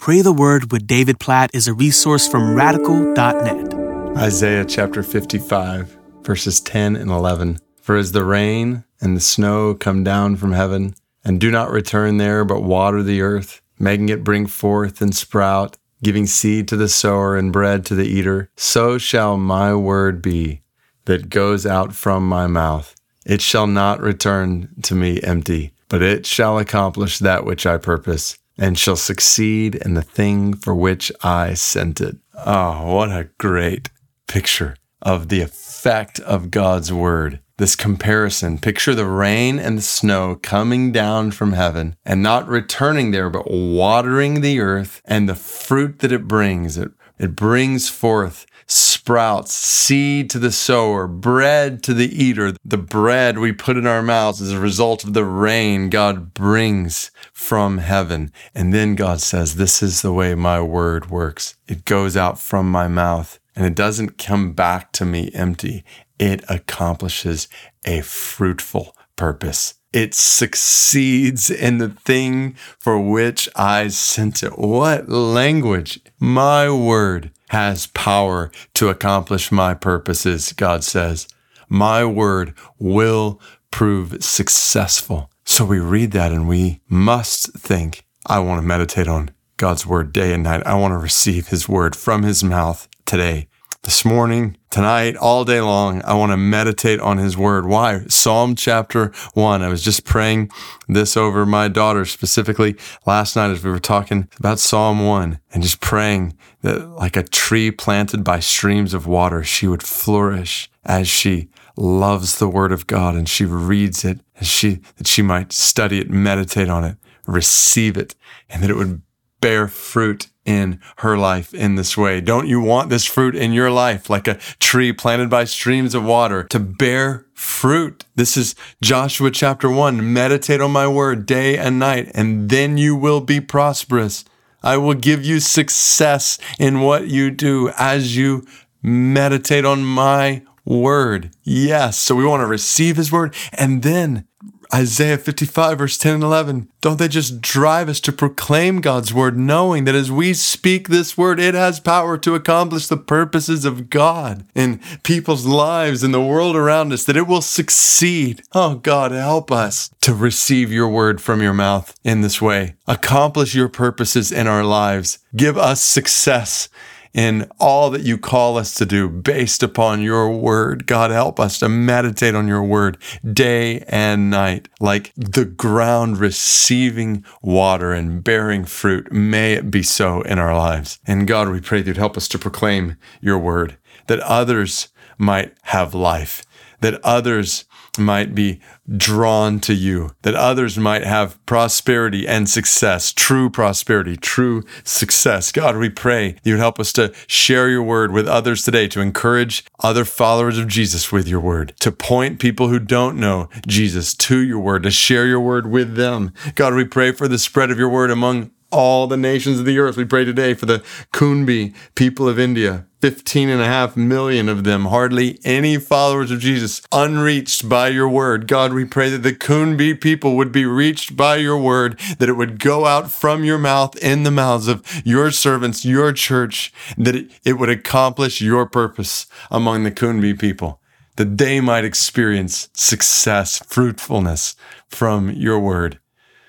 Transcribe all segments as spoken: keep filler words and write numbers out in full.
Pray the Word with David Platt is a resource from radical dot net. Isaiah chapter fifty-five, verses ten and eleven. For as the rain and the snow come down from heaven, and do not return there, but water the earth, making it bring forth and sprout, giving seed to the sower and bread to the eater, so shall my word be that goes out from my mouth. It shall not return to me empty, but it shall accomplish that which I purpose, and shall succeed in the thing for which I sent it. Oh, what a great picture of the effect of God's word. This comparison, picture the rain and the snow coming down from heaven and not returning there, but watering the earth and the fruit that it brings. It, it brings forth sprouts, seed to the sower, bread to the eater. The bread we put in our mouths is a result of the rain God brings from heaven. And then God says, this is the way my word works. It goes out from my mouth and it doesn't come back to me empty. It accomplishes a fruitful purpose. It succeeds in the thing for which I sent it. What language! My word has power to accomplish my purposes, God says. My word will prove successful. So we read that and we must think, I want to meditate on God's word day and night. I want to receive his word from his mouth today. This morning, tonight, all day long, I want to meditate on his word. Why? Psalm chapter one. I was just praying this over my daughter specifically last night as we were talking about Psalm one and just praying that like a tree planted by streams of water, she would flourish as she loves the word of God and she reads it, and she, that she might study it, meditate on it, receive it, and that it would bear fruit in her life in this way. Don't you want this fruit in your life, like a tree planted by streams of water, to bear fruit? This is Joshua chapter one. Meditate on my word day and night, and then you will be prosperous. I will give you success in what you do as you meditate on my word. Yes. So we want to receive his word, and then Isaiah fifty-five, verse ten and eleven. Don't they just drive us to proclaim God's word, knowing that as we speak this word, it has power to accomplish the purposes of God in people's lives, in the world around us, that it will succeed. Oh, God, help us to receive your word from your mouth in this way. Accomplish your purposes in our lives. Give us success in all that you call us to do based upon your word. God, help us to meditate on your word day and night, like the ground receiving water and bearing fruit. May it be so in our lives. And God, we pray that you'd help us to proclaim your word, that others might have life, that others might be drawn to you, that others might have prosperity and success, true prosperity, true success. God, we pray you would help us to share your word with others today, to encourage other followers of Jesus with your word, to point people who don't know Jesus to your word, to share your word with them. God, we pray for the spread of your word among all the nations of the earth. We pray today for the Kunbi people of India, fifteen and a half million of them, hardly any followers of Jesus, unreached by your word. God, we pray that the Kunbi people would be reached by your word, that it would go out from your mouth in the mouths of your servants, your church, that it, it would accomplish your purpose among the Kunbi people, that they might experience success, fruitfulness from your word.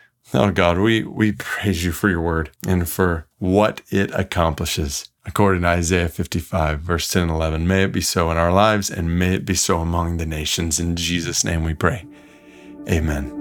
Oh God, we, we praise you for your word and for what it accomplishes. According to Isaiah fifty-five, verse ten and eleven, may it be so in our lives and may it be so among the nations. In Jesus' name we pray. Amen.